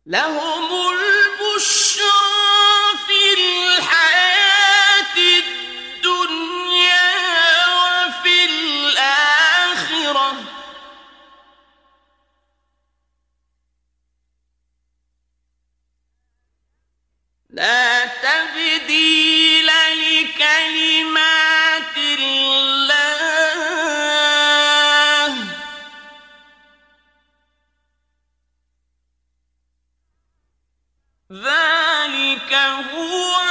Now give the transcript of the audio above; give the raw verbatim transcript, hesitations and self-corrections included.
لهم البشرى في الحياة الدنيا وفي الآخرة لا تبديل لكلمات الله ذلك هو